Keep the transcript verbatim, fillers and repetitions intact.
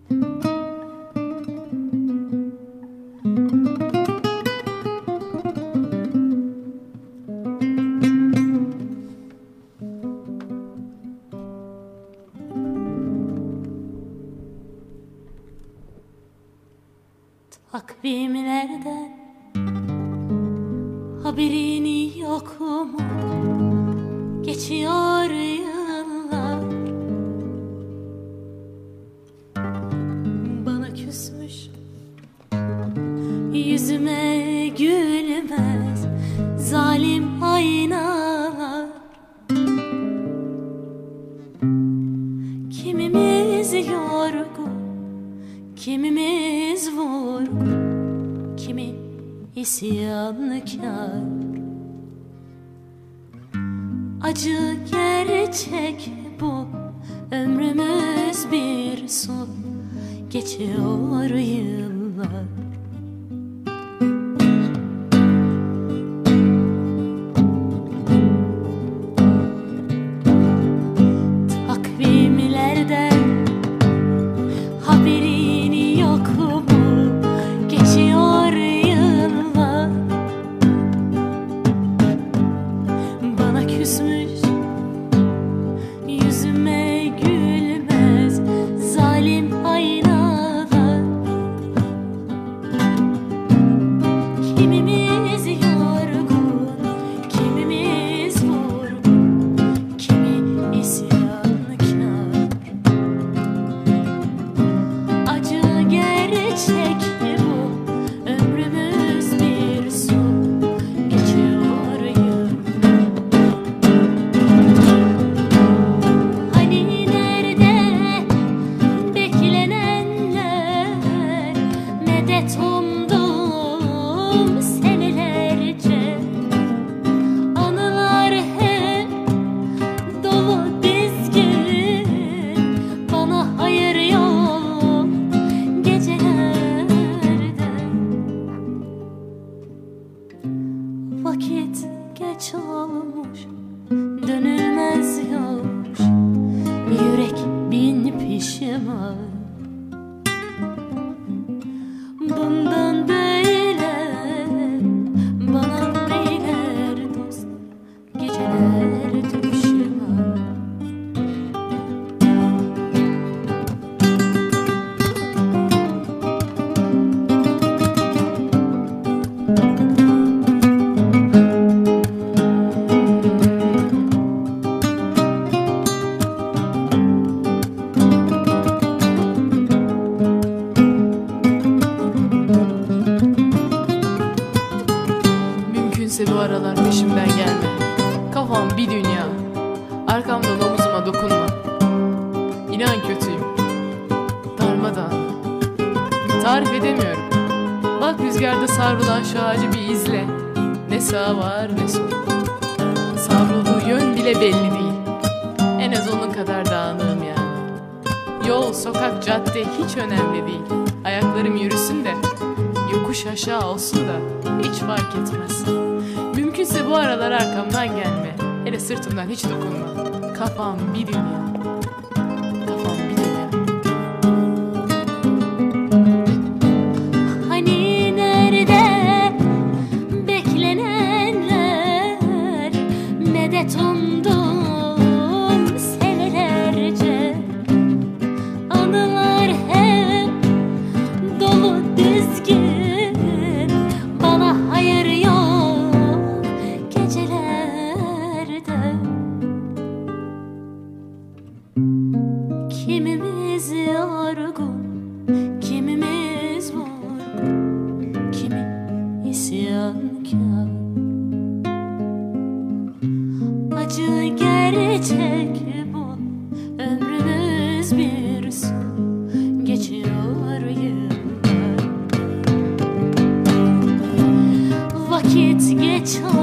Takvimlerden haberin yok mu? Geçiyor yıllar, bana küsmüş, yüzüme gülmez zalim aynalar. Kimimiz yorgun, kimimiz vurgun, kimi isyankar. Acı gerçek bu, ömrümüz bir su, geçiyor yıllar. Takvimlerden haberin yok mu? Geçiyor yıllar, bana küsmüş, yüzüme gülmez zalim aynalar. Kimimiz yorgun, kimimiz vurgun, kimi isyankar. Acı gerçek bu, ömrümüz bir su, geçiyor yıllar. Hani nerede beklenenler, medet umdum senelerce. Anılar hep dolu dizgin, bana hayır yok gecelerde. Vakit geç olmuş, dönülmez yolmuş, yürek bin pişman. Bundan böyle bana beyler dost, geceler düşman. Mümkünse bu aralar peşimden gelme. Kafam bir dünya, arkamdan omuzuma dokunma. İnan kötüyüm, darmadağın, tarif edemiyorum. Bak rüzgarda savrulan şu ağacı bir izle. Ne sağ var ne sol, savrulduğu yön bile belli değil. En az onun kadar dağınığım yani. Yol, sokak, cadde hiç önemli değil. Ayaklarım yürüsün de, yokuş aşağı olsun da hiç fark etmez. Mümkünse bu aralar arkamdan gelme. Hele sırtımdan hiç dokunma. Kafam bir dünya, kafam bir dünya. Hani nerede beklenenler, medet umdum senelerce. Anılar hep dolu dizgin, bana hayır yok gecelerde. Kimimiz yorgun, kimimiz vurgun, kimi isyankar. Acı gerçek bu, ömrümüz bir su, geçiyor yıllar. Vakit geç